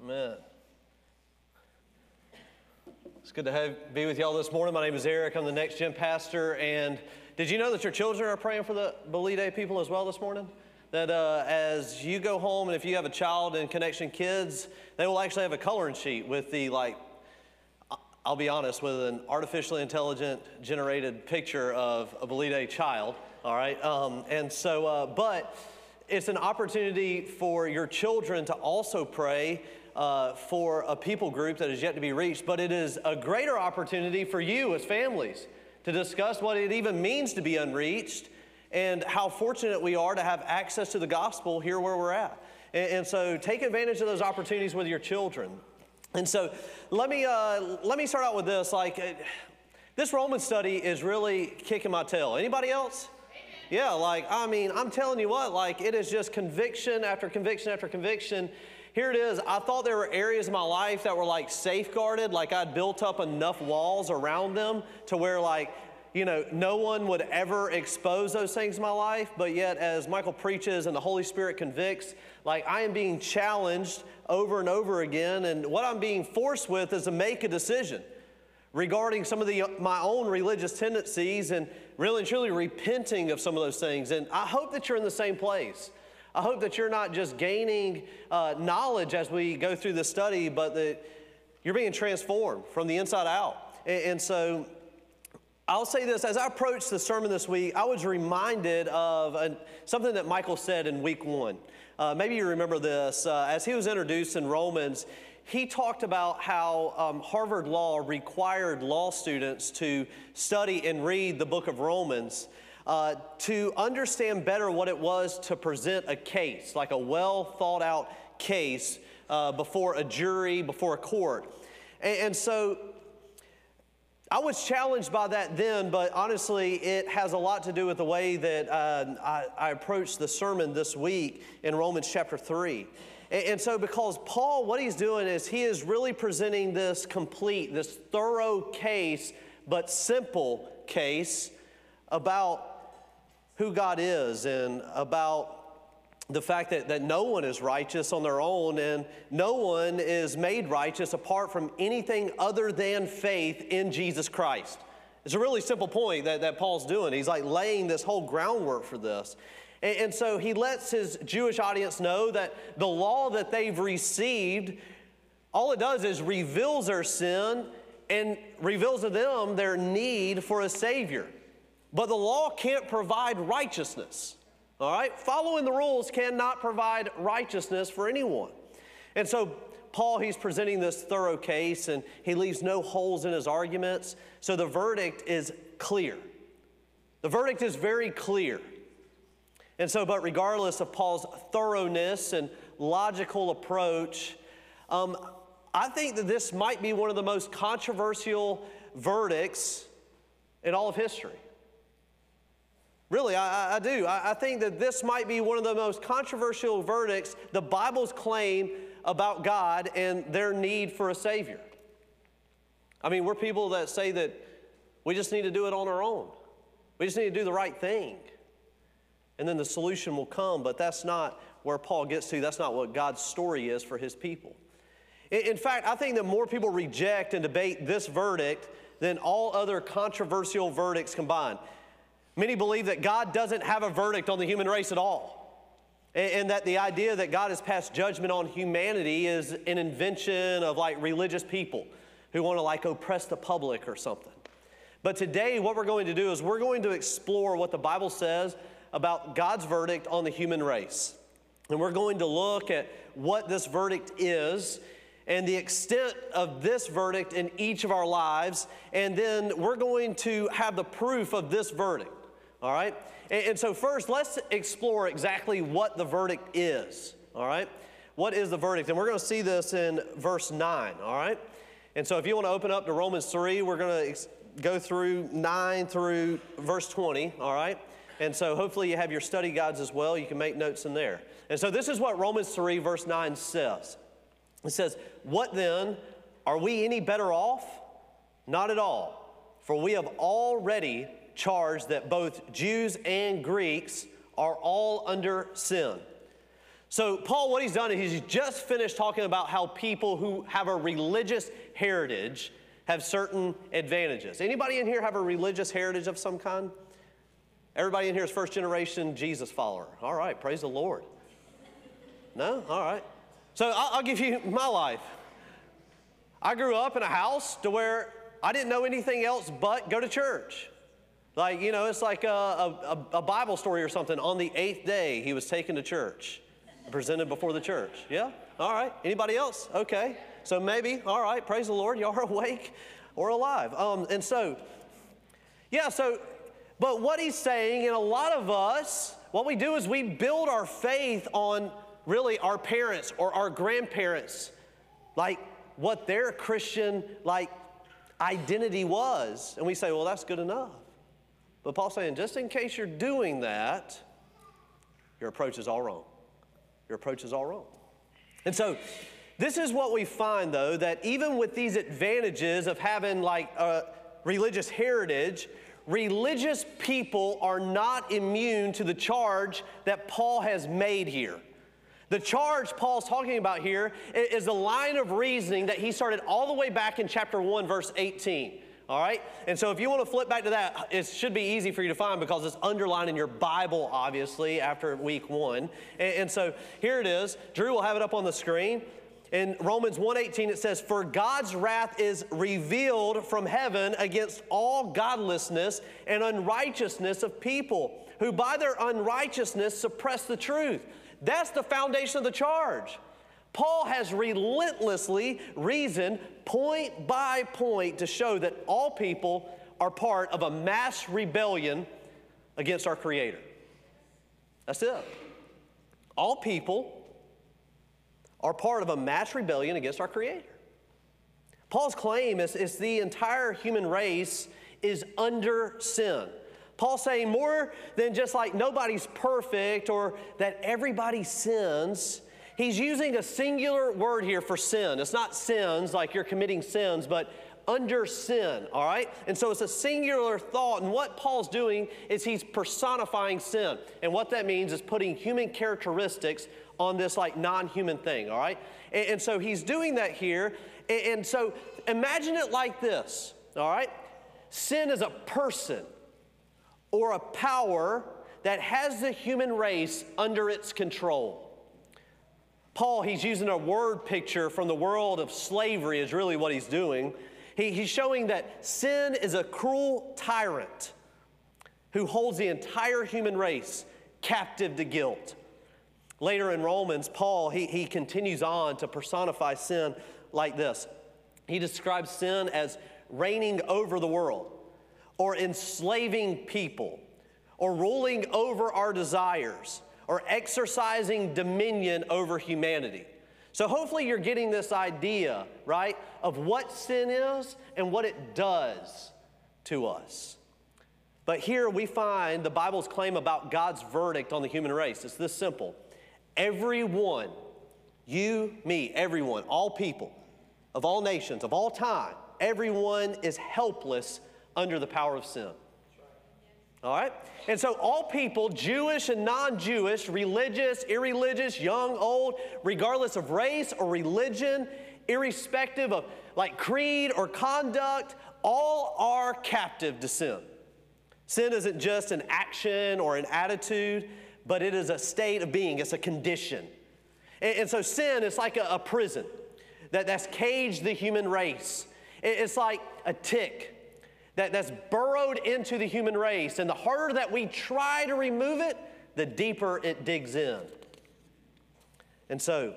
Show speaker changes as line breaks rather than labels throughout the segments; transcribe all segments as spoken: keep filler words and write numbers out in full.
Amen. It's good to have, be with y'all this morning. My name is Eric. I'm the Next Gen pastor. And did you know that your children are praying for the Belide people as well this morning? That uh, as you go home and if you have a child in Connection Kids, they will actually have a coloring sheet with the, like, I'll be honest, with an artificially intelligent generated picture of a Belide child, all right? Um, and so, uh, but it's an opportunity for your children to also pray uh, for a people group that is yet to be reached, but it is a greater opportunity for you as families to discuss what it even means to be unreached and how fortunate we are to have access to the gospel here where we're at. And, and so take advantage of those opportunities with your children. And so let me, uh, let me start out with this. Like, uh, this Roman study is really kicking my tail. Anybody else? Yeah, like, I mean, I'm telling you what, like, it is just conviction after conviction after conviction. Here it is. I thought there were areas of my life that were, like, safeguarded, like I'd built up enough walls around them to where, like, you know, no one would ever expose those things in my life. But yet, as Michael preaches and the Holy Spirit convicts, like, I am being challenged over and over again. And what I'm being forced with is to make a decision regarding some of the my own religious tendencies and really and truly repenting of some of those things. And I hope that you're in the same place. I hope that you're not just gaining uh, knowledge as we go through this study, but that you're being transformed from the inside out. And, and so I'll say this, as I approached the sermon this week, I was reminded of a, something that Michael said in week one. Uh, maybe you remember this. Uh, as he was introduced in Romans, he talked about how um, Harvard Law required law students to study and read the book of Romans uh, to understand better what it was to present a case, like a well thought out case uh, before a jury, before a court. And, and so I was challenged by that then, but honestly, it has a lot to do with the way that uh, I, I approached the sermon this week in Romans chapter three. And, and so because Paul, what he's doing is he is really presenting this complete, this thorough case, but simple case about who God is and about the fact that, that no one is righteous on their own and no one is made righteous apart from anything other than faith in Jesus Christ. It's a really simple point that, that Paul's doing. He's like laying this whole groundwork for this. And, and so he lets his Jewish audience know that the law that they've received, all it does is reveals their sin and reveals to them their need for a Savior. But the law can't provide righteousness. All right? Following the rules cannot provide righteousness for anyone. And so Paul, he's presenting this thorough case, and he leaves no holes in his arguments. So the verdict is clear. The verdict is very clear. And so, but regardless of Paul's thoroughness and logical approach, um, I think that this might be one of the most controversial verdicts in all of history. Really, I, I do. I, I think that this might be one of the most controversial verdicts, the Bible's claim about God and their need for a Savior. I mean, we're people that say that we just need to do it on our own. We just need to do the right thing. And then the solution will come, but that's not where Paul gets to. That's not what God's story is for his people. In, in fact, I think that more people reject and debate this verdict than all other controversial verdicts combined. Many believe that God doesn't have a verdict on the human race at all, and, and that the idea that God has passed judgment on humanity is an invention of like religious people who want to like oppress the public or something. But today what we're going to do is we're going to explore what the Bible says about God's verdict on the human race. And we're going to look at what this verdict is and the extent of this verdict in each of our lives, and then we're going to have the proof of this verdict. All right? And, and so first, let's explore exactly what the verdict is. All right? What is the verdict? And we're going to see this in verse nine. All right? And so if you want to open up to Romans three, we're going to ex- go through nine through verse twenty. All right? And so hopefully you have your study guides as well. You can make notes in there. And so this is what Romans three verse nine says. It says, "What then? Are we any better off? Not at all. For we have already charged that both Jews and Greeks are all under sin. So Paul, what he's done is he's just finished talking about how people who have a religious heritage have certain advantages. Anybody in here have a religious heritage of some kind? Everybody in here is first generation Jesus follower. All right, praise the Lord. No? All right. So I'll, I'll give you my life. I grew up in a house to where I didn't know anything else but go to church. Like, you know, it's like a, a, a Bible story or something. On the eighth day, he was taken to church, presented before the church. Yeah? All right. Anybody else? Okay. So maybe, all right, praise the Lord, y'all are awake or alive. Um, and so, yeah, so, but what he's saying, and a lot of us, what we do is we build our faith on really our parents or our grandparents, like what their Christian, like, identity was. And we say, well, that's good enough. But Paul's saying, just in case you're doing that, your approach is all wrong. Your approach is all wrong. And so, this is what we find, though, that even with these advantages of having like a religious heritage, religious people are not immune to the charge that Paul has made here. The charge Paul's talking about here is the line of reasoning that he started all the way back in chapter one, verse eighteen. All right? And so if you want to flip back to that, it should be easy for you to find because it's underlined in your Bible, obviously, after week one. And, and so here it is. Drew will have it up on the screen. In Romans one eighteen, it says, "For God's wrath is revealed from heaven against all godlessness and unrighteousness of people, who by their unrighteousness suppress the truth." That's the foundation of the charge. Paul has relentlessly reasoned point by point to show that all people are part of a mass rebellion against our Creator. That's it. All people are part of a mass rebellion against our Creator. Paul's claim is, is the entire human race is under sin. Paul's saying more than just like nobody's perfect or that everybody sins. He's using a singular word here for sin. It's not sins like you're committing sins, but under sin, all right? And so it's a singular thought, and what Paul's doing is he's personifying sin. And what that means is putting human characteristics on this like non-human thing, all right? And, and so he's doing that here. And, and so imagine it like this, all right? Sin is a person or a power that has the human race under its control. Paul, he's using a word picture from the world of slavery is really what he's doing. He, he's showing that sin is a cruel tyrant who holds the entire human race captive to guilt. Later in Romans, Paul, he, he continues on to personify sin like this. He describes sin as reigning over the world, or enslaving people, or ruling over our desires, or exercising dominion over humanity. So hopefully you're getting this idea, right, of what sin is and what it does to us. But here we find the Bible's claim about God's verdict on the human race. It's this simple. Everyone, you, me, everyone, all people, of all nations, of all time, everyone is helpless under the power of sin. All right? And so all people, Jewish and non-Jewish, religious, irreligious, young, old, regardless of race or religion, irrespective of like creed or conduct, all are captive to sin. Sin isn't just an action or an attitude, but it is a state of being. It's a condition. And, and so sin is like a, a prison that, that's caged the human race. It, it's like a tick that, that's burrowed into the human race. And the harder that we try to remove it, the deeper it digs in. And so,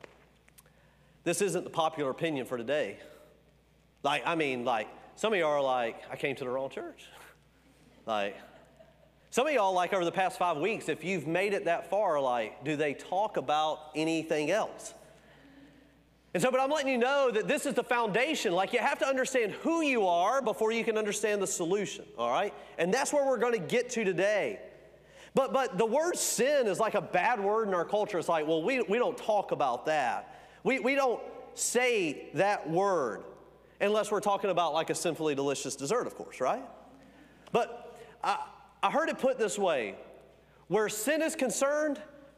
this isn't the popular opinion for today. Like, I mean, like, some of y'all are like, I came to the wrong church. Like, some of y'all, like, over the past five weeks, if you've made it that far, like, do they talk about anything else? And so, but I'm letting you know that this is the foundation. Like, you have to understand who you are before you can understand the solution, all right? And that's where we're going to get to today. But, but the word sin is like a bad word in our culture. It's like, well, we, we don't talk about that. We, we don't say that word unless we're talking about like a sinfully delicious dessert, of course, right? But I, I heard it put this way. Where sin is concerned,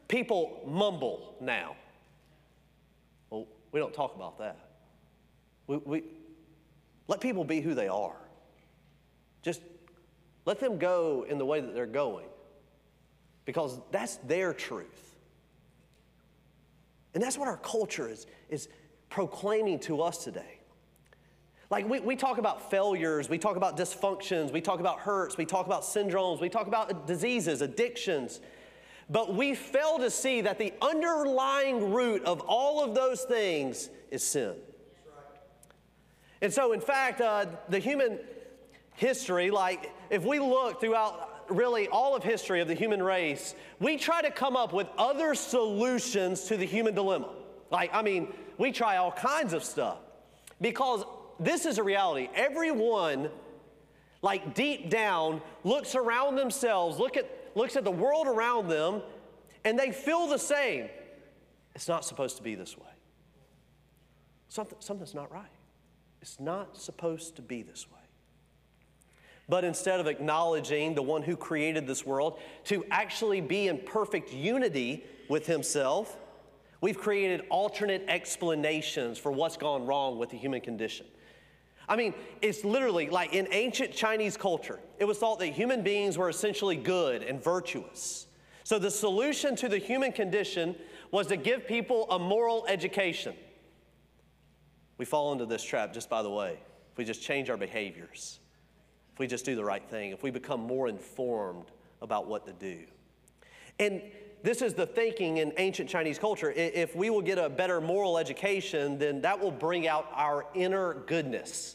People mumble now. Well, we don't talk about that. We, we let people be who they are. Just let them go in the way that they're going, because that's their truth. And that's what our culture is, is proclaiming to us today. Like we, we talk about failures, we talk about dysfunctions, we talk about hurts, we talk about syndromes, we talk about diseases, addictions. But we fail to see that the underlying root of all of those things is sin. And so, in fact, uh, the human history, like if we look throughout really all of history of the human race, we try to come up with other solutions to the human dilemma. Like, I mean, we try all kinds of stuff because this is a reality. Everyone, like deep down, looks around themselves, look at, looks at the world around them, and they feel the same. It's not supposed to be this way. Something, something's not right. It's not supposed to be this way. But instead of acknowledging the one who created this world to actually be in perfect unity with himself, we've created alternate explanations for what's gone wrong with the human condition. I mean, it's literally like in ancient Chinese culture, it was thought that human beings were essentially good and virtuous. So the solution to the human condition was to give people a moral education. We fall into this trap, just by the way, if we just change our behaviors, if we just do the right thing, if we become more informed about what to do. And this is the thinking in ancient Chinese culture. If we will get a better moral education, then that will bring out our inner goodness.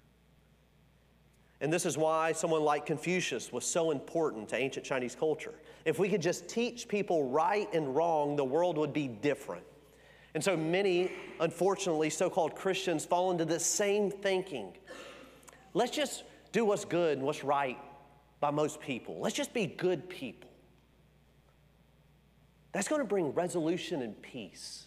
And this is why someone like Confucius was so important to ancient Chinese culture. If we could just teach people right and wrong, the world would be different. And so many, unfortunately, so-called Christians fall into this same thinking. Let's just do what's good and what's right by most people. Let's just be good people. That's going to bring resolution and peace.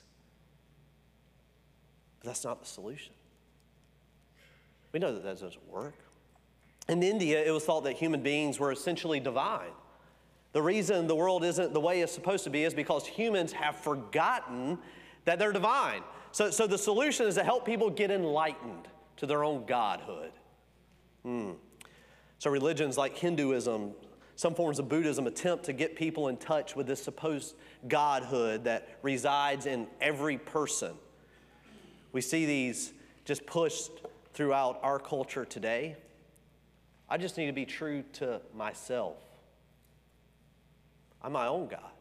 But that's not the solution. We know that that doesn't work. In India, it was thought that human beings were essentially divine. The reason the world isn't the way it's supposed to be is because humans have forgotten that they're divine. So, so the solution is to help people get enlightened to their own godhood. Hmm. So religions like Hinduism, some forms of Buddhism attempt to get people in touch with this supposed godhood that resides in every person. We see these just pushed throughout our culture today. I just need to be true to myself. I'm my own God.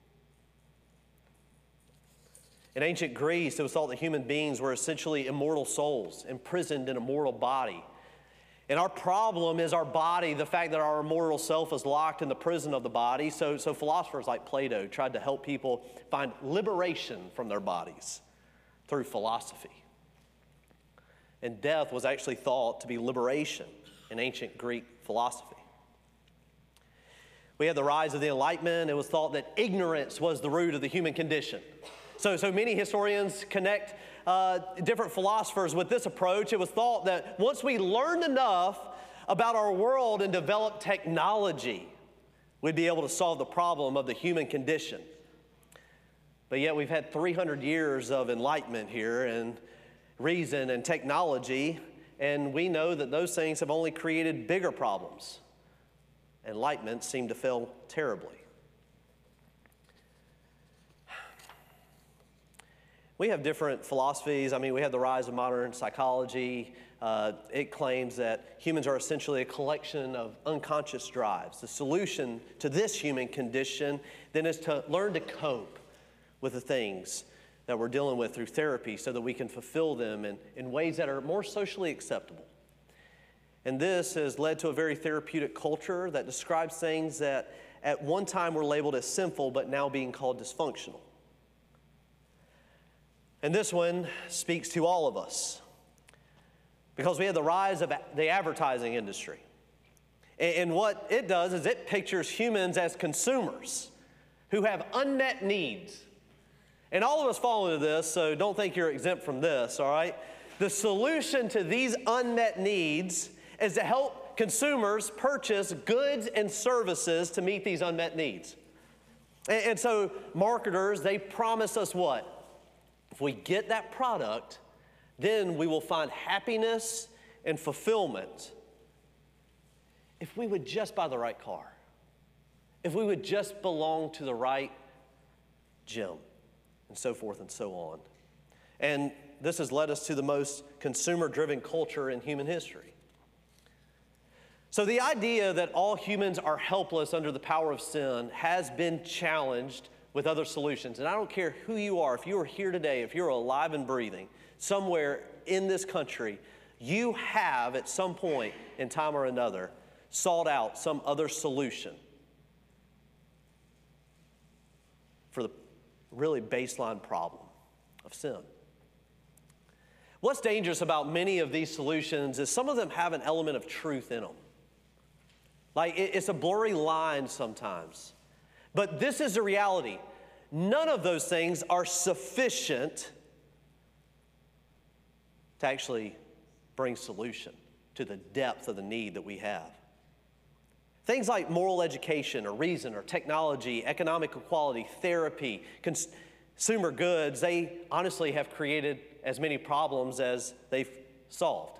In ancient Greece, it was thought that human beings were essentially immortal souls, imprisoned in a mortal body. And our problem is our body, the fact that our immortal self is locked in the prison of the body. So, so philosophers like Plato tried to help people find liberation from their bodies through philosophy. And death was actually thought to be liberation in ancient Greek philosophy. We had the rise of the Enlightenment. It was thought that ignorance was the root of the human condition. So, so many historians connect uh, different philosophers with this approach. It was thought that once we learned enough about our world and developed technology, we'd be able to solve the problem of the human condition. But yet we've had three hundred years of enlightenment here and reason and technology, and we know that those things have only created bigger problems. Enlightenment seemed to fail terribly. We have different philosophies. I mean, we have the rise of modern psychology. Uh, it claims that humans are essentially a collection of unconscious drives. The solution to this human condition then is to learn to cope with the things that we're dealing with through therapy so that we can fulfill them in, in ways that are more socially acceptable. And this has led to a very therapeutic culture that describes things that at one time were labeled as sinful but now being called dysfunctional. And this one speaks to all of us because we have the rise of the advertising industry. And what it does is it pictures humans as consumers who have unmet needs. And all of us fall into this, so don't think you're exempt from this, all right? The solution to these unmet needs is to help consumers purchase goods and services to meet these unmet needs. And, and so marketers, they promise us what? If we get that product, then we will find happiness and fulfillment if we would just buy the right car, if we would just belong to the right gym, and so forth and so on. And this has led us to the most consumer-driven culture in human history. So the idea that all humans are helpless under the power of sin has been challenged with other solutions. And I don't care who you are, if you are here today, if you're alive and breathing, somewhere in this country, you have at some point in time or another sought out some other solution for the really baseline problem of sin. What's dangerous about many of these solutions is some of them have an element of truth in them. Like, it's a blurry line sometimes. But this is the reality. None of those things are sufficient to actually bring solution to the depth of the need that we have. Things like moral education or reason or technology, economic equality, therapy, consumer goods, they honestly have created as many problems as they've solved.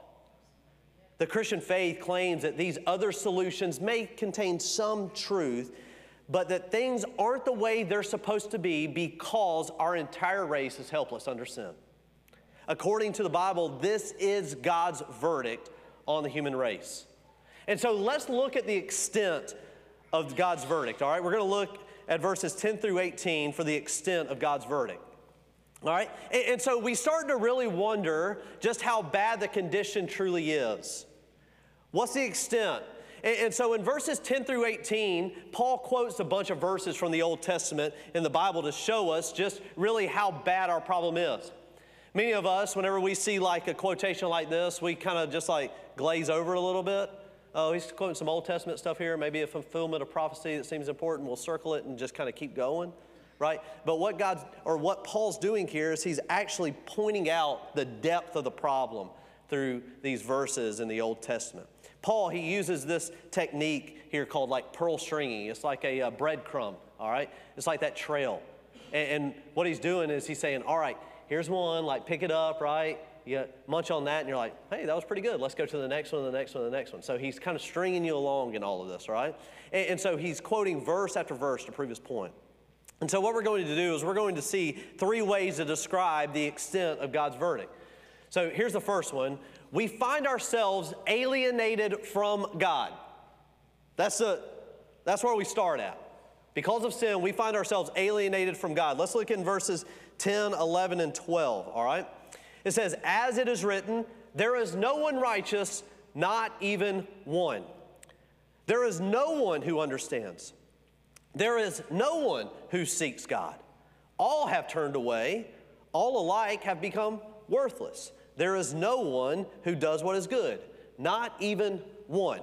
The Christian faith claims that these other solutions may contain some truth, but that things aren't the way they're supposed to be because our entire race is helpless under sin. According to the Bible, this is God's verdict on the human race. And so let's look at the extent of God's verdict, all right? We're going to look at verses ten through eighteen for the extent of God's verdict, all right? And, and so we start to really wonder just how bad the condition truly is. What's the extent? And, and so in verses ten through eighteen, Paul quotes a bunch of verses from the Old Testament in the Bible to show us just really how bad our problem is. Many of us, whenever we see like a quotation like this, we kind of just like glaze over it a little bit. Oh, he's quoting some Old Testament stuff here, maybe a fulfillment of prophecy that seems important. We'll circle it and just kind of keep going, right? But what God's, or what Paul's doing here is he's actually pointing out the depth of the problem through these verses in the Old Testament. Paul, he uses this technique here called like pearl stringing. It's like a, a breadcrumb, all right? It's like that trail. And, and what he's doing is he's saying, all right, here's one, like pick it up, right? You munch on that and you're like, hey, that was pretty good. Let's go to the next one, the next one, the next one. So he's kind of stringing you along in all of this, right? And, and so he's quoting verse after verse to prove his point. And so what we're going to do is we're going to see three ways to describe the extent of God's verdict. So here's the first one. We find ourselves alienated from God. That's, a, that's where we start at. Because of sin, we find ourselves alienated from God. Let's look in verses ten, eleven, and twelve, all right? It says, as it is written, there is no one righteous, not even one. There is no one who understands. There is no one who seeks God. All have turned away. All alike have become worthless. There is no one who does what is good, not even one.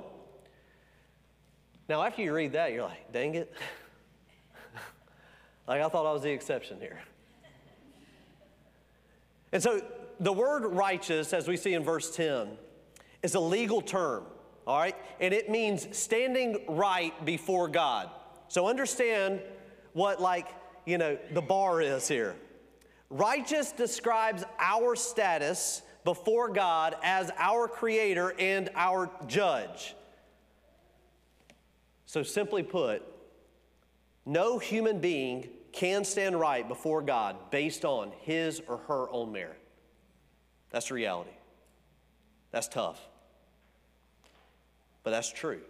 Now, after you read that, you're like, dang it. Like, I thought I was the exception here. And so the word righteous, as we see in verse ten, is a legal term, all right? And it means standing right before God. So understand what, like, you know, the bar is here. Righteous describes our status before God as our creator and our judge. So simply put, no human being can stand right before God based on his or her own merit. That's the reality. That's tough. But that's true.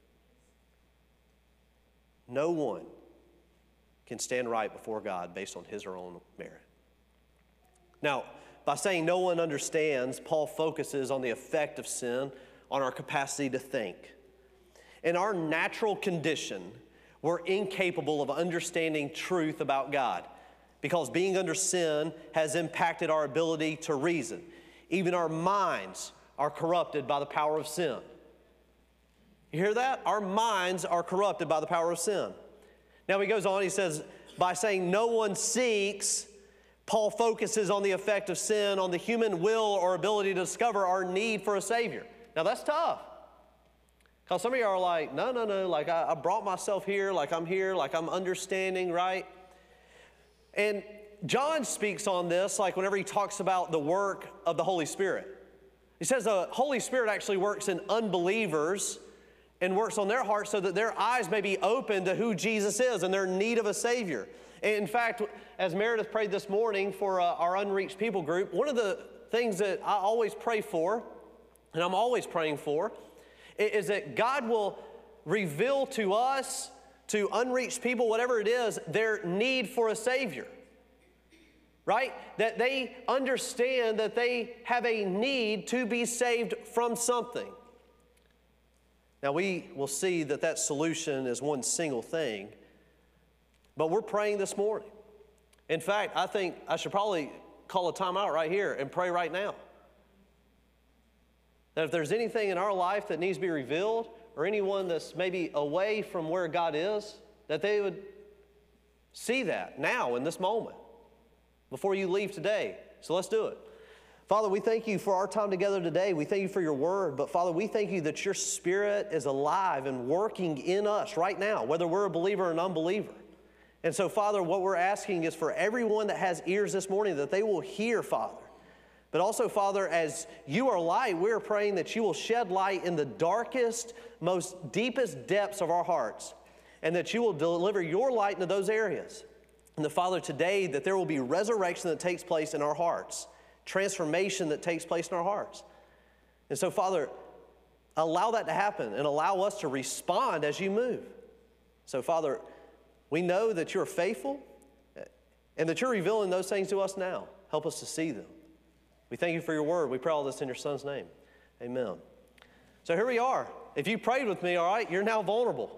No one can stand right before God based on his or her own merit. Now, by saying no one understands, Paul focuses on the effect of sin on our capacity to think. In our natural condition, we're incapable of understanding truth about God because being under sin has impacted our ability to reason. Even our minds are corrupted by the power of sin. You hear that? Our minds are corrupted by the power of sin. Now he goes on, he says, by saying no one seeks, Paul focuses on the effect of sin on the human will or ability to discover our need for a Savior. Now that's tough. Because some of you are like, no, no, no, like I, I brought myself here, like I'm here, like I'm understanding, right? And John speaks on this, like whenever he talks about the work of the Holy Spirit. He says the Holy Spirit actually works in unbelievers and works on their hearts so that their eyes may be open to who Jesus is and their need of a Savior. And in fact, as Meredith prayed this morning for uh, our unreached people group, one of the things that I always pray for, and I'm always praying for, is that God will reveal to us, to unreached people, whatever it is, their need for a Savior. Right? That they understand that they have a need to be saved from something. Now we will see that that solution is one single thing, but we're praying this morning. In fact, I think I should probably call a timeout right here and pray right now. That if there's anything in our life that needs to be revealed, or anyone that's maybe away from where God is, that they would see that now in this moment, before you leave today. So let's do it. Father, we thank you for our time together today. We thank you for your word. But Father, we thank you that your Spirit is alive and working in us right now, whether we're a believer or an unbeliever. And so, Father, what we're asking is for everyone that has ears this morning that they will hear, Father. But also, Father, as you are light, we're praying that you will shed light in the darkest, most deepest depths of our hearts, and that you will deliver your light into those areas. And the Father, today, that there will be resurrection that takes place in our hearts, transformation that takes place in our hearts. And so, Father, allow that to happen and allow us to respond as you move. So, Father, we know that you're faithful and that you're revealing those things to us now. Help us to see them. We thank you for your word. We pray all this in your Son's name. Amen. So here we are. If you prayed with me, all right, you're now vulnerable.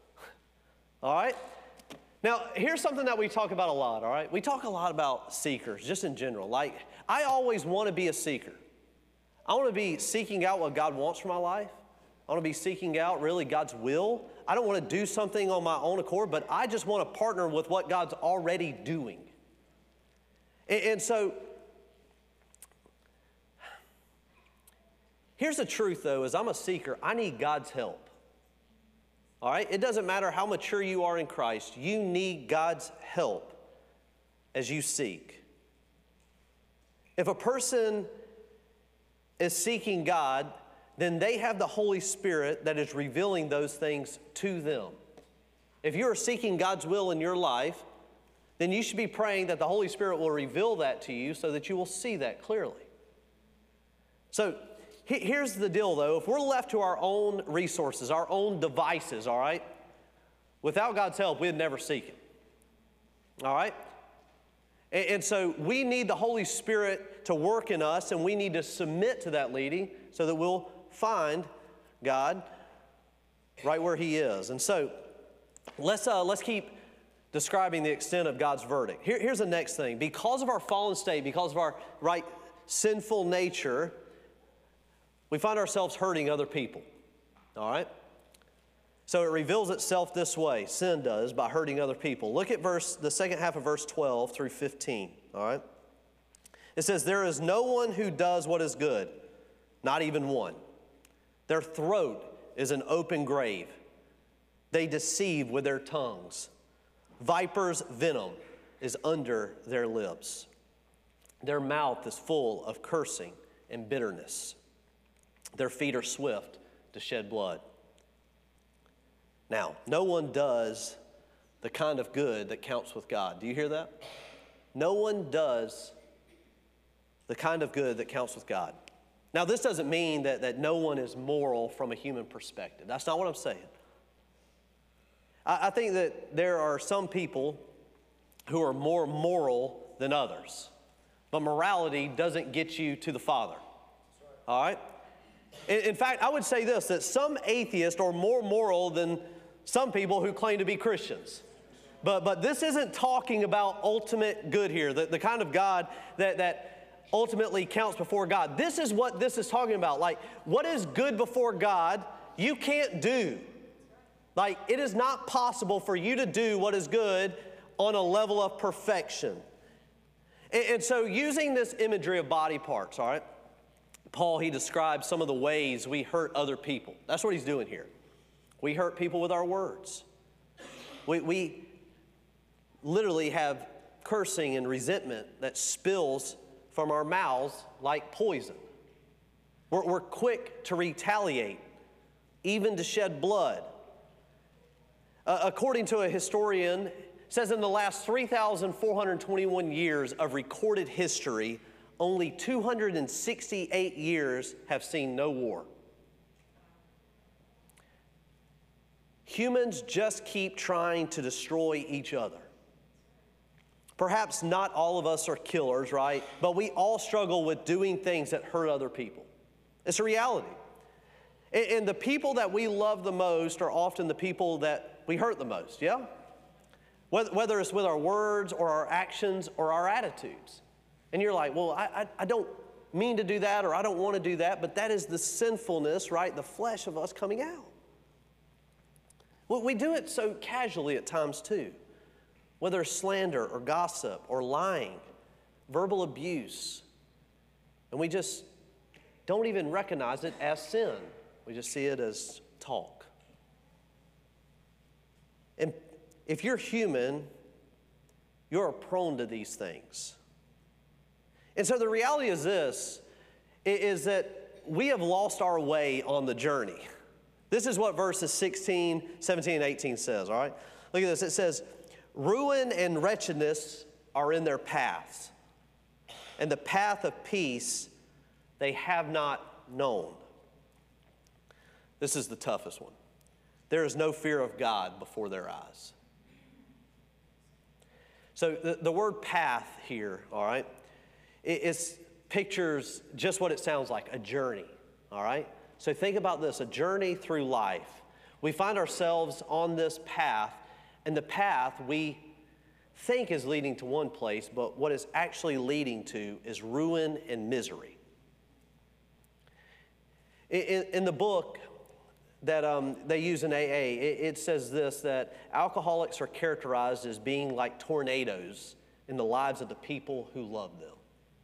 All right? Now, here's something that we talk about a lot, all right? We talk a lot about seekers, just in general. Like, I always want to be a seeker. I want to be seeking out what God wants for my life. I want to be seeking out really God's will. I don't want to do something on my own accord, but I just want to partner with what God's already doing. And, and so, here's the truth, though, is I'm a seeker. I need God's help. All right? It doesn't matter how mature you are in Christ. You need God's help as you seek. If a person is seeking God, then they have the Holy Spirit that is revealing those things to them. If you are seeking God's will in your life, then you should be praying that the Holy Spirit will reveal that to you so that you will see that clearly. So, here's the deal, though. If we're left to our own resources, our own devices, all right, without God's help, we'd never seek it. All right? And, and so we need the Holy Spirit to work in us, and we need to submit to that leading so that we'll find God right where He is. And so let's, uh, let's keep describing the extent of God's verdict. Here, here's the next thing. Because of our fallen state, because of our right sinful nature, we find ourselves hurting other people, all right? So it reveals itself this way, sin does, by hurting other people. Look at verse, the second half of verse twelve through fifteen, all right? It says, there is no one who does what is good, not even one. Their throat is an open grave. They deceive with their tongues. Viper's venom is under their lips. Their mouth is full of cursing and bitterness. Their feet are swift to shed blood. Now, no one does the kind of good that counts with God. Do you hear that? No one does the kind of good that counts with God. Now, this doesn't mean that, that no one is moral from a human perspective. That's not what I'm saying. I, I think that there are some people who are more moral than others. But morality doesn't get you to the Father. All right? In, in fact, I would say this, that some atheists are more moral than some people who claim to be Christians. But, but this isn't talking about ultimate good here, the, the kind of God that, that ultimately counts before God. This is what this is talking about. Like, what is good before God, you can't do. Like, it is not possible for you to do what is good on a level of perfection. And, and so using this imagery of body parts, all right, Paul, he describes some of the ways we hurt other people. That's what he's doing here. We hurt people with our words. We, we literally have cursing and resentment that spills from our mouths like poison. We're, we're quick to retaliate, even to shed blood. Uh, according to a historian, it says in the last three thousand four hundred twenty-one years of recorded history, only two hundred sixty-eight years have seen no war. Humans just keep trying to destroy each other. Perhaps not all of us are killers, right? But we all struggle with doing things that hurt other people. It's a reality. And, and the people that we love the most are often the people that we hurt the most, yeah? Whether, whether it's with our words or our actions or our attitudes. And you're like, well, I, I, I don't mean to do that, or I don't want to do that, but that is the sinfulness, right? The flesh of us coming out. Well, we do it so casually at times too. Whether it's slander or gossip or lying, verbal abuse. And we just don't even recognize it as sin. We just see it as talk. And if you're human, you're prone to these things. And so the reality is this, is that we have lost our way on the journey. This is what verses sixteen, seventeen, and eighteen says, all right? Look at this. It says, ruin and wretchedness are in their paths, and the path of peace they have not known. This is the toughest one. There is no fear of God before their eyes. So the, the word path here, all right, it it's, pictures just what it sounds like, a journey, all right? So think about this, a journey through life. We find ourselves on this path, and the path we think is leading to one place, but what it's actually leading to is ruin and misery. In, in the book that um, they use in A A, it, it says this, that alcoholics are characterized as being like tornadoes in the lives of the people who love them.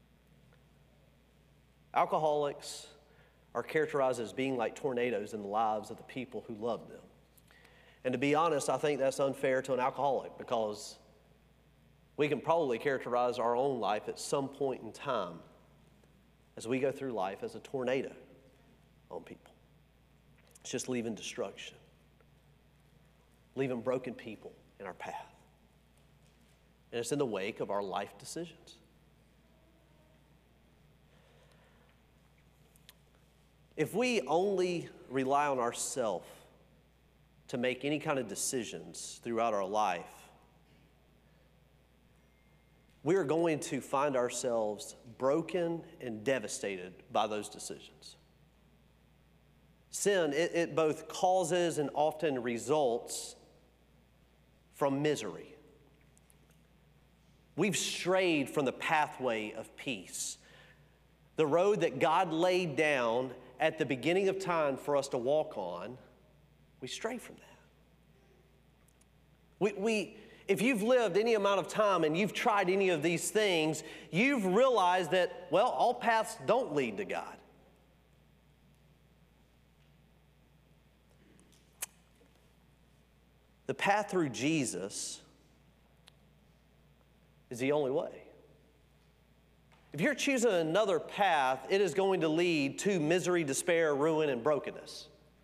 Alcoholics are characterized as being like tornadoes in the lives of the people who love them. And to be honest, I think that's unfair to an alcoholic, because we can probably characterize our own life at some point in time as we go through life as a tornado on people. It's just leaving destruction, leaving broken people in our path. And it's in the wake of our life decisions. If we only rely on ourselves to make any kind of decisions throughout our life, we're going to find ourselves broken and devastated by those decisions. Sin, it, it both causes and often results from misery. We've strayed from the pathway of peace, the road that God laid down at the beginning of time for us to walk on. We stray from that. We, we, if you've lived any amount of time and you've tried any of these things, you've realized that, well, all paths don't lead to God. The path through Jesus is the only way. If you're choosing another path, it is going to lead to misery, despair, ruin, and brokenness.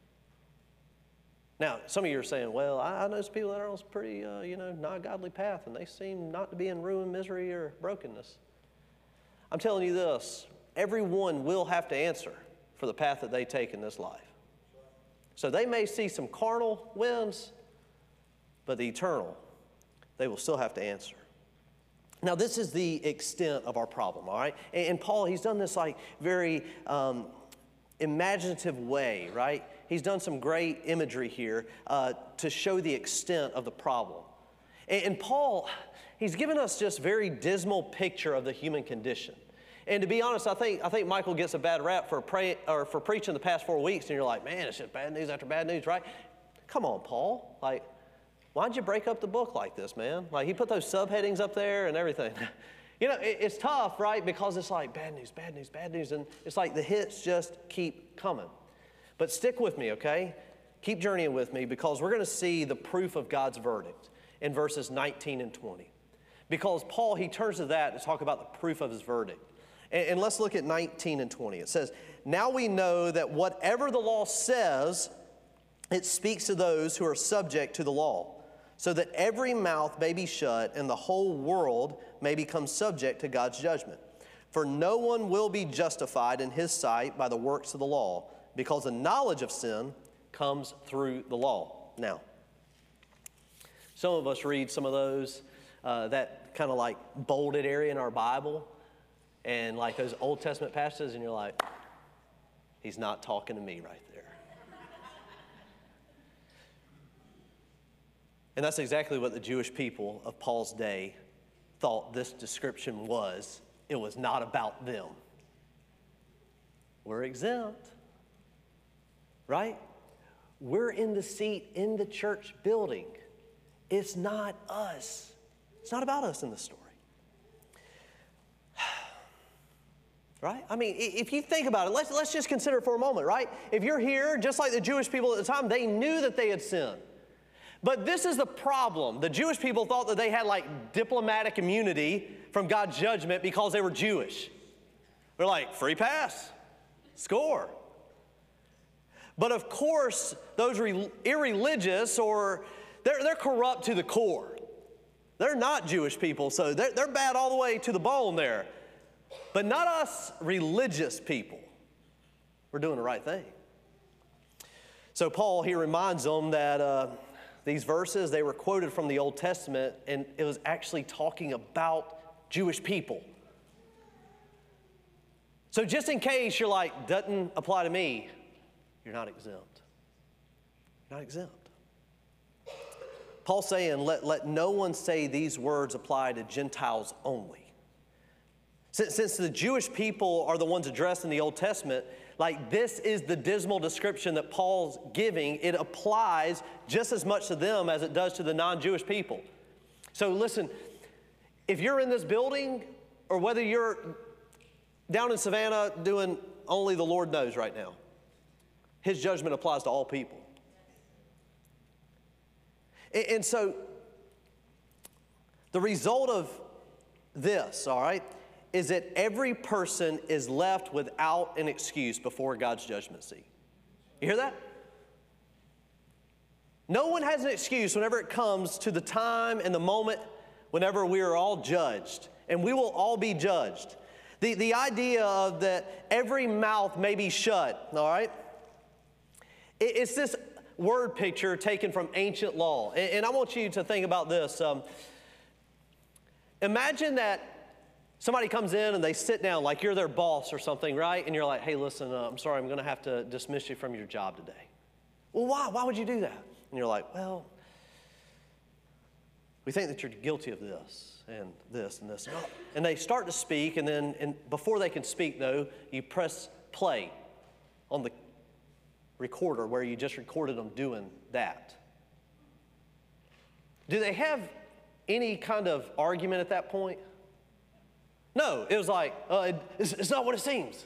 Now, some of you are saying, well, I, I know some people that are on a pretty, uh, you know, not godly path, and they seem not to be in ruin, misery, or brokenness. I'm telling you this, everyone will have to answer for the path that they take in this life. So they may see some carnal wins, but the eternal, they will still have to answer. Now, this is the extent of our problem, all right? And, and Paul, he's done this like very um, imaginative way, right? He's done some great imagery here uh, to show the extent of the problem. And, and Paul, he's given us just very dismal picture of the human condition. And to be honest, I think I think Michael gets a bad rap for pray, or for preaching the past four weeks, and you're like, man, it's just bad news after bad news, right? Come on, Paul, like, why'd you break up the book like this, man? Like, he put those subheadings up there and everything. You know, it, it's tough, right? Because it's like bad news, bad news, bad news. And it's like the hits just keep coming. But stick with me, okay? keep journeying with me because we're going to see the proof of God's verdict in verses nineteen and twenty. Because Paul, he turns to that to talk about the proof of his verdict. And, and let's look at nineteen and twenty. It says, now we know that whatever the law says, it speaks to those who are subject to the law, so that every mouth may be shut and the whole world may become subject to God's judgment. For no one will be justified in his sight by the works of the law, because the knowledge of sin comes through the law. Now, some of us read some of those, uh, that kind of like bolded area in our Bible, and like those Old Testament passages, and you're like, he's not talking to me right there. And that's exactly what the Jewish people of Paul's day thought this description was. It was not about them. We're exempt, right? We're in the seat in the church building. It's not us. It's not about us in the story. Right? I mean, if you think about it, let's, let's just consider it for a moment, right? If you're here, just like the Jewish people at the time, they knew that they had sinned. But this is the problem. The Jewish people thought that they had like diplomatic immunity from God's judgment because they were Jewish. They're like, free pass, score. But of course, those re- irreligious or they're, they're corrupt to the core. They're not Jewish people, so they're, they're bad all the way to the bone there. But not us religious people. We're doing the right thing. So Paul, he reminds them that uh, these verses, they were quoted from the Old Testament, and it was actually talking about Jewish people. So just in case you're like, doesn't apply to me, you're not exempt. You're not exempt. Paul's saying, let, let no one say these words apply to Gentiles only. Since, since the Jewish people are the ones addressed in the Old Testament, like this is the dismal description that Paul's giving. It applies just as much to them as it does to the non-Jewish people. So listen, if you're in this building or whether you're down in Savannah doing only the Lord knows right now, his judgment applies to all people. And, and so the result of this, all right, is that every person is left without an excuse before God's judgment seat. You hear that? No one has an excuse whenever it comes to the time and the moment whenever we are all judged, and we will all be judged. The, the idea of that every mouth may be shut, all right? It, it's this word picture taken from ancient law, and, and I want you to think about this. Um, imagine that somebody comes in and they sit down like you're their boss or something, right? And you're like, hey, listen, uh, I'm sorry, I'm going to have to dismiss you from your job today. Well, why? Why would you do that? And you're like, well, we think that you're guilty of this and this and this. And they start to speak, and then and before they can speak, though, you press play on the recorder where you just recorded them doing that. Do they have any kind of argument at that point? No, it was like, uh, it's, it's not what it seems.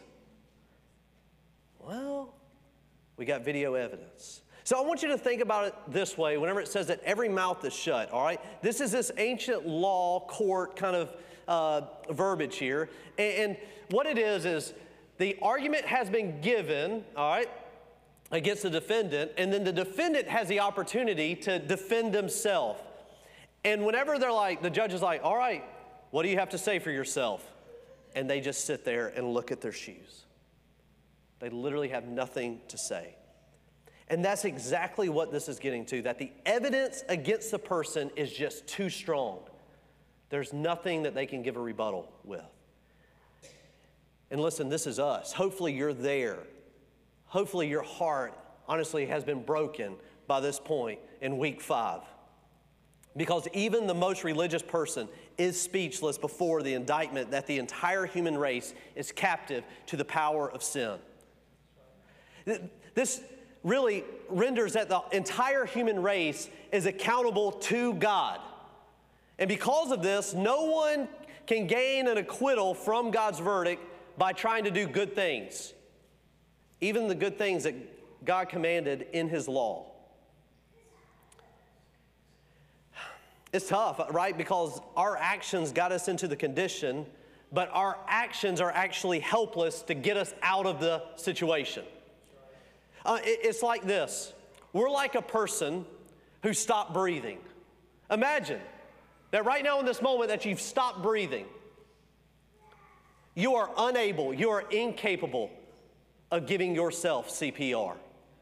Well, we got video evidence. So I want you to think about it this way whenever it says that every mouth is shut, all right? This is this ancient law court kind of uh, verbiage here. And, and what it is is the argument has been given, all right, against the defendant, and then the defendant has the opportunity to defend himself. And whenever they're like, the judge is like, all right, what do you have to say for yourself? And they just sit there and look at their shoes. They literally have nothing to say. And that's exactly what this is getting to, that the evidence against the person is just too strong. There's nothing that they can give a rebuttal with. And listen, this is us. Hopefully you're there. Hopefully your heart, honestly, has been broken by this point in week five. Because even the most religious person is speechless before the indictment that the entire human race is captive to the power of sin. This really renders that the entire human race is accountable to God. And because of this, no one can gain an acquittal from God's verdict by trying to do good things. Even the good things that God commanded in His law. It's tough, right? Because our actions got us into the condition, but our actions are actually helpless to get us out of the situation. Uh, it, it's like this. We're like a person who stopped breathing. Imagine that right now in this moment that you've stopped breathing. You are unable, you are incapable of giving yourself C P R.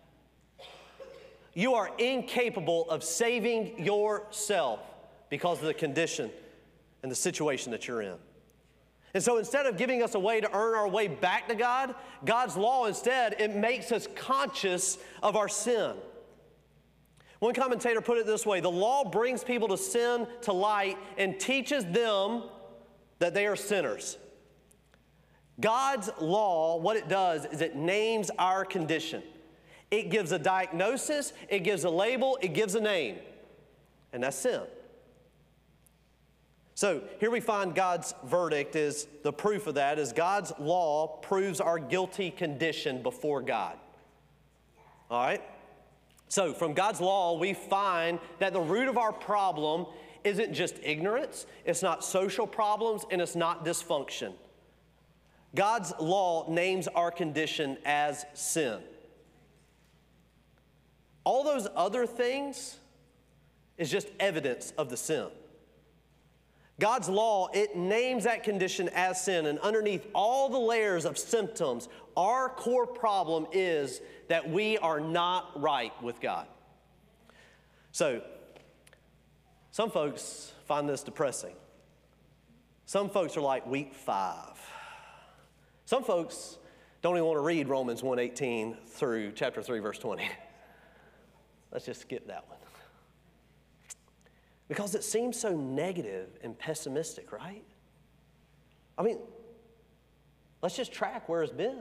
You are incapable of saving yourself because of the condition and the situation that you're in. And so instead of giving us a way to earn our way back to God, God's law instead, it makes us conscious of our sin. One commentator put it this way: the law brings people to sin to light and teaches them that they are sinners. God's law, what it does is it names our condition. It gives a diagnosis, it gives a label, it gives a name, and that's sin. So here we find God's verdict is the proof of that is God's law proves our guilty condition before God. All right? So from God's law, we find that the root of our problem isn't just ignorance, it's not social problems, and it's not dysfunction. God's law names our condition as sin. All those other things is just evidence of the sin. God's law, it names that condition as sin, and underneath all the layers of symptoms, our core problem is that we are not right with God. So, some folks find this depressing. Some folks are like week five. Some folks don't even want to read Romans one eighteen through chapter three, verse twenty. Let's just skip that one. Because it seems so negative and pessimistic, right? I mean, let's just track where it's been.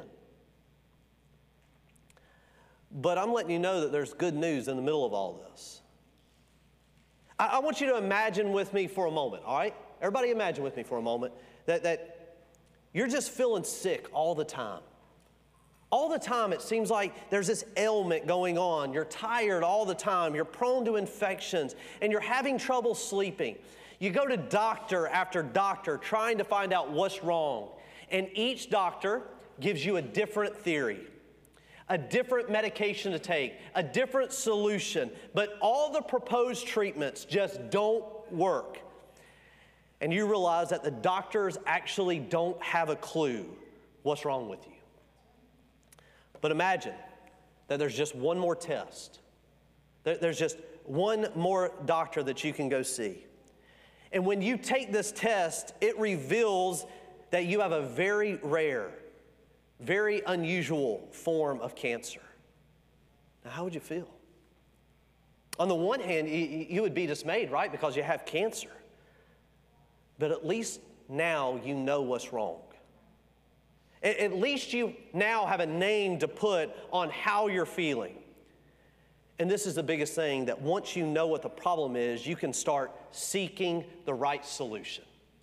But I'm letting you know that there's good news in the middle of all this. I, I want you to imagine with me for a moment, all right? Everybody imagine with me for a moment that, that you're just feeling sick all the time. All the time it seems like there's this ailment going on. You're tired all the time. You're prone to infections, and you're having trouble sleeping. You go to doctor after doctor trying to find out what's wrong, and each doctor gives you a different theory, a different medication to take, a different solution, but all the proposed treatments just don't work. And you realize that the doctors actually don't have a clue what's wrong with you. But imagine that there's just one more test. There's just one more doctor that you can go see. And when you take this test, it reveals that you have a very rare, very unusual form of cancer. Now, how would you feel? On the one hand, you would be dismayed, right? Because you have cancer. But at least now you know what's wrong. At least you now have a name to put on how you're feeling. And this is the biggest thing, that once you know what the problem is, you can start seeking the right solution.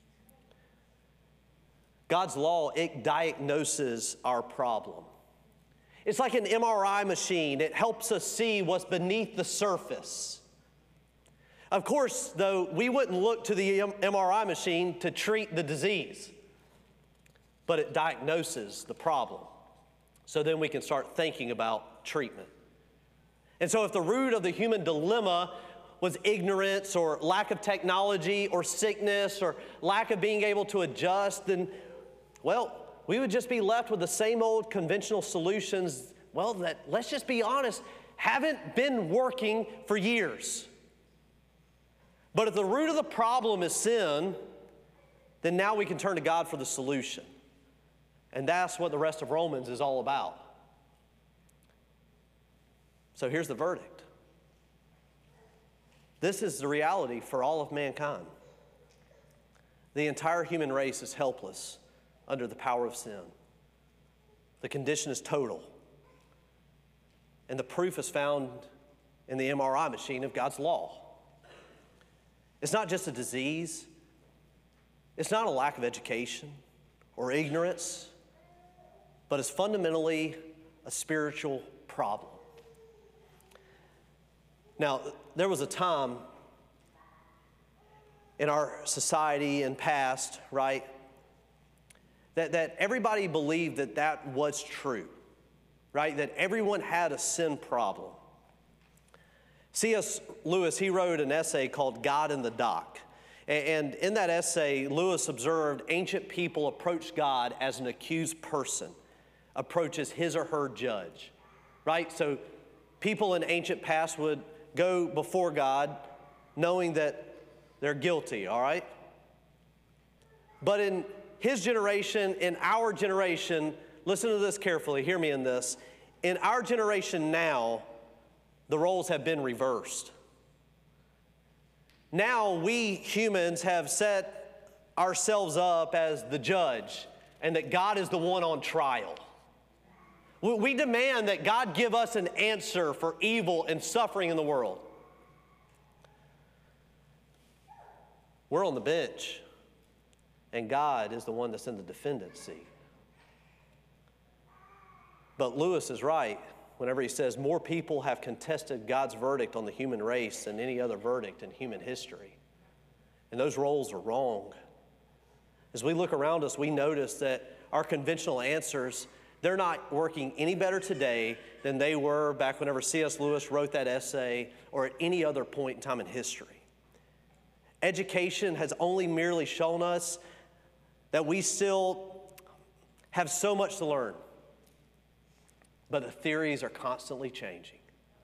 God's law, it diagnoses our problem. It's like an M R I machine. It helps us see what's beneath the surface. Of course, though, we wouldn't look to the M R I machine to treat the disease, but it diagnoses the problem. So then we can start thinking about treatment. And so if the root of the human dilemma was ignorance or lack of technology or sickness or lack of being able to adjust, then, well, we would just be left with the same old conventional solutions, well, that, let's just be honest, haven't been working for years. But if the root of the problem is sin, then now we can turn to God for the solution. And that's what the rest of Romans is all about. So here's the verdict. This is the reality for all of mankind. The entire human race is helpless under the power of sin. The condition is total. And the proof is found in the M R I machine of God's law. It's not just a disease. It's not a lack of education or ignorance, but it's fundamentally a spiritual problem. Now, there was a time in our society and past, right, that, that everybody believed that that was true, right? That everyone had a sin problem. C S Lewis, he wrote an essay called God in the Dock. And in that essay, Lewis observed ancient people approach God as an accused person approaches his or her judge, right? So people in ancient past would go before God knowing that they're guilty, all right? But in his generation, in our generation, listen to this carefully, hear me in this. In our generation now, the roles have been reversed. Now we humans have set ourselves up as the judge and that God is the one on trial. We demand that God give us an answer for evil and suffering in the world. We're on the bench, and God is the one that's in the defendant's seat. But Lewis is right whenever he says more people have contested God's verdict on the human race than any other verdict in human history. And those roles are wrong. As we look around us, we notice that our conventional answers, they're not working any better today than they were back whenever C S Lewis wrote that essay or at any other point in time in history. Education has only merely shown us that we still have so much to learn, but the theories are constantly changing.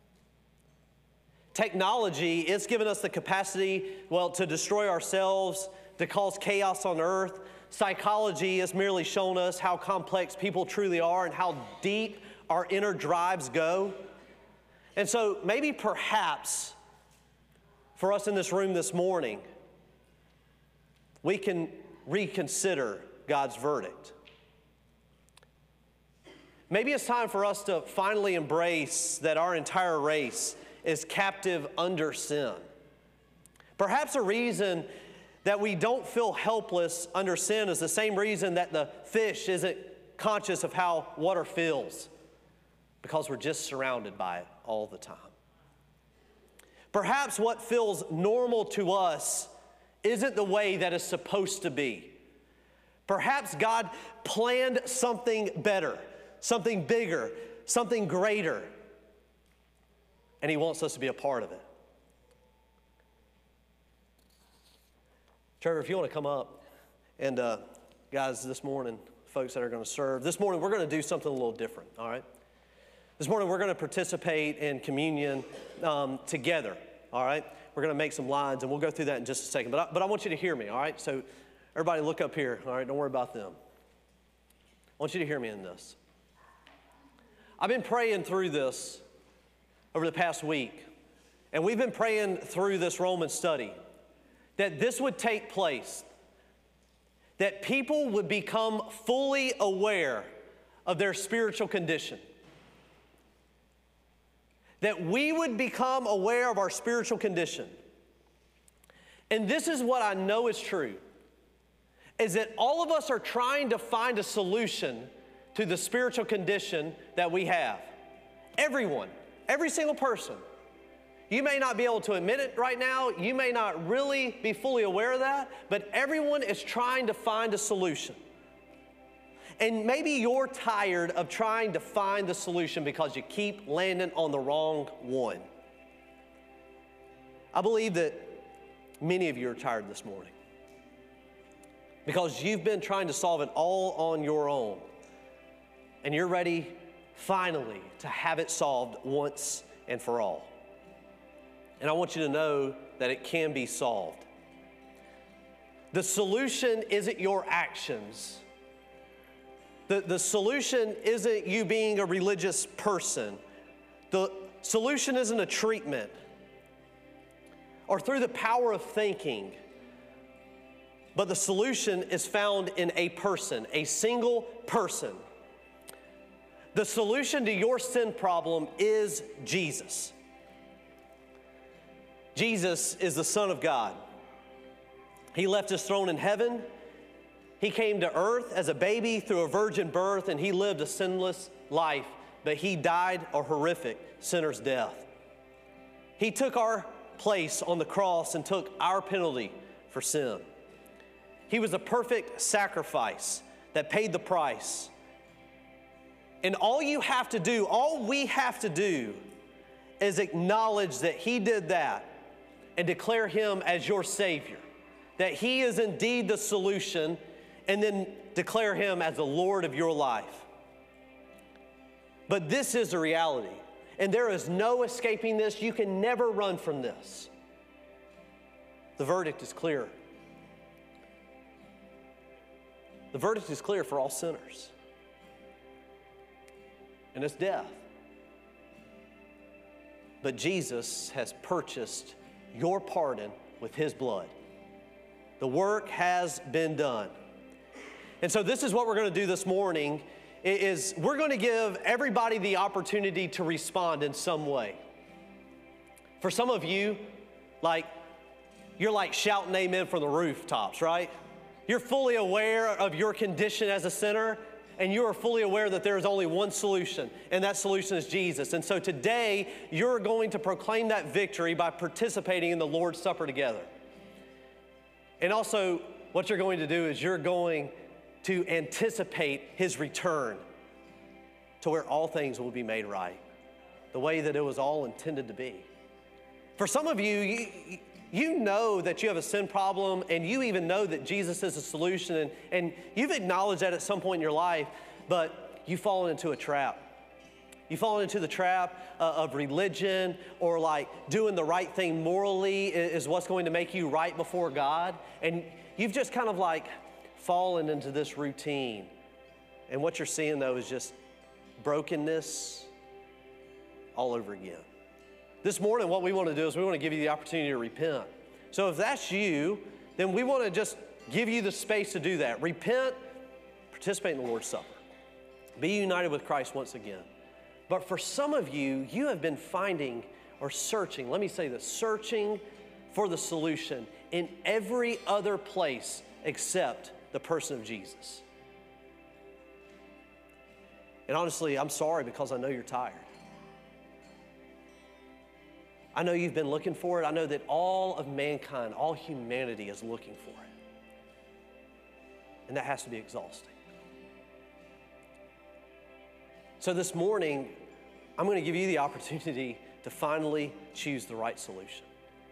Technology, it's given us the capacity, well, to destroy ourselves, to cause chaos on earth. Psychology has merely shown us how complex people truly are and how deep our inner drives go. And so maybe perhaps for us in this room this morning, we can reconsider God's verdict. Maybe it's time for us to finally embrace that our entire race is captive under sin. Perhaps a reason that we don't feel helpless under sin is the same reason that the fish isn't conscious of how water feels, because we're just surrounded by it all the time. Perhaps what feels normal to us isn't the way that it's supposed to be. Perhaps God planned something better, something bigger, something greater, and He wants us to be a part of it. Trevor, if you want to come up, and uh, guys, this morning, folks that are going to serve, this morning we're going to do something a little different, all right? This morning we're going to participate in communion um, together, all right? We're going to make some lines, and we'll go through that in just a second. But I, but I want you to hear me, all right? So everybody look up here, all right? Don't worry about them. I want you to hear me in this. I've been praying through this over the past week, and we've been praying through this Roman study that this would take place, that people would become fully aware of their spiritual condition, that we would become aware of our spiritual condition. And this is what I know is true, is that all of us are trying to find a solution to the spiritual condition that we have. Everyone, every single person. You may not be able to admit it right now. You may not really be fully aware of that, but everyone is trying to find a solution. And maybe you're tired of trying to find the solution because you keep landing on the wrong one. I believe that many of you are tired this morning because you've been trying to solve it all on your own. And you're ready, finally, to have it solved once and for all. And I want you to know that it can be solved. The solution isn't your actions. The, the solution isn't you being a religious person. The solution isn't a treatment or through the power of thinking. But the solution is found in a person, a single person. The solution to your sin problem is Jesus. Jesus is the Son of God. He left His throne in heaven. He came to earth as a baby through a virgin birth, and He lived a sinless life, but He died a horrific sinner's death. He took our place on the cross and took our penalty for sin. He was a perfect sacrifice that paid the price. And all you have to do, all we have to do is acknowledge that He did that and declare Him as your Savior, that He is indeed the solution, and then declare Him as the Lord of your life. But this is the reality, and there is no escaping this. You can never run from this. The verdict is clear. The verdict is clear for all sinners, and it's death. But Jesus has purchased your pardon with His blood. The work has been done. And so this is what we're going to do this morning, is we're going to give everybody the opportunity to respond in some way. For some of you, like, you're like shouting amen from the rooftops, right? You're fully aware of your condition as a sinner, and you are fully aware that there is only one solution, and that solution is Jesus. And so today, you're going to proclaim that victory by participating in the Lord's Supper together. And also, what you're going to do is you're going to anticipate His return to where all things will be made right, the way that it was all intended to be. For some of you, you, you know that you have a sin problem, and you even know that Jesus is a solution, and, and you've acknowledged that at some point in your life, but you've fallen into a trap. You've fallen into the trap uh, of religion, or like doing the right thing morally is, is what's going to make you right before God. And you've just kind of like fallen into this routine. And what you're seeing though is just brokenness all over again. This morning, what we want to do is we want to give you the opportunity to repent. So if that's you, then we want to just give you the space to do that. Repent, participate in the Lord's Supper. Be united with Christ once again. But for some of you, you have been finding or searching, let me say this, searching for the solution in every other place except the person of Jesus. And honestly, I'm sorry, because I know you're tired. I know you've been looking for it. I know that all of mankind, all humanity is looking for it. And that has to be exhausting. So this morning, I'm going to give you the opportunity to finally choose the right solution.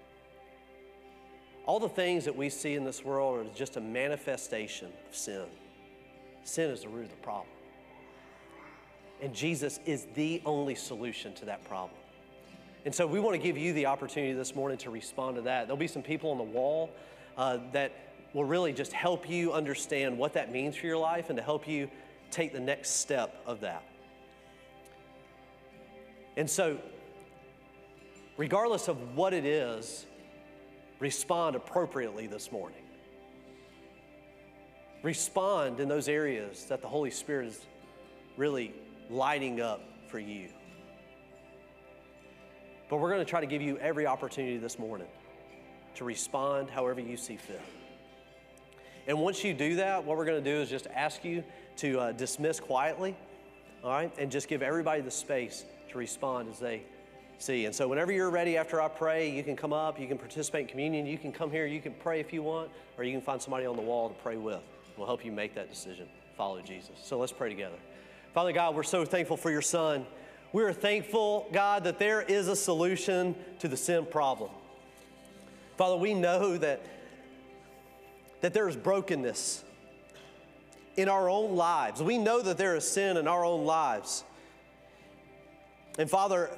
All the things that we see in this world are just a manifestation of sin. Sin is the root of the problem. And Jesus is the only solution to that problem. And so we want to give you the opportunity this morning to respond to that. There'll be some people on the wall uh, that will really just help you understand what that means for your life and to help you take the next step of that. And so, regardless of what it is, respond appropriately this morning. Respond in those areas that the Holy Spirit is really lighting up for you. But we're going to try to give you every opportunity this morning to respond however you see fit. And once you do that, what we're going to do is just ask you to uh, dismiss quietly, all right, and just give everybody the space to respond as they see. And so whenever you're ready after I pray, you can come up, you can participate in communion, you can come here, you can pray if you want, or you can find somebody on the wall to pray with. We'll help you make that decision, follow Jesus. So let's pray together. Father God, we're so thankful for your Son. We're thankful, God, that there is a solution to the sin problem. Father, we know that, that there is brokenness in our own lives. We know that there is sin in our own lives. And Father,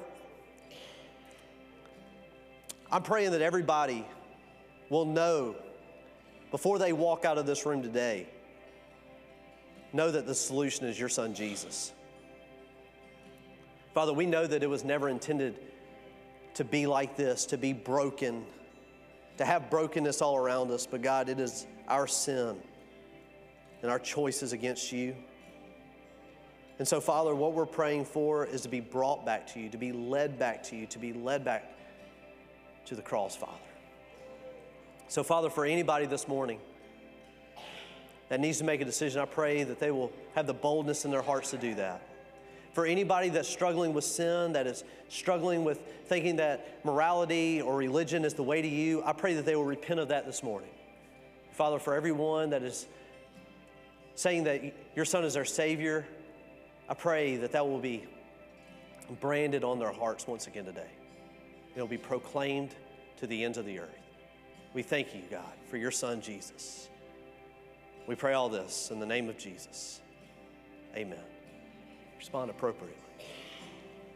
I'm praying that everybody will know before they walk out of this room today, know that the solution is your Son, Jesus. Father, we know that it was never intended to be like this, to be broken, to have brokenness all around us. But God, it is our sin and our choices against you. And so, Father, what we're praying for is to be brought back to you, to be led back to you, to be led back to the cross, Father. So, Father, for anybody this morning that needs to make a decision, I pray that they will have the boldness in their hearts to do that. For anybody that's struggling with sin, that is struggling with thinking that morality or religion is the way to you, I pray that they will repent of that this morning. Father, for everyone that is saying that your Son is their Savior, I pray that that will be branded on their hearts once again today. It'll be proclaimed to the ends of the earth. We thank you, God, for your Son, Jesus. We pray all this in the name of Jesus. Amen. Respond appropriately.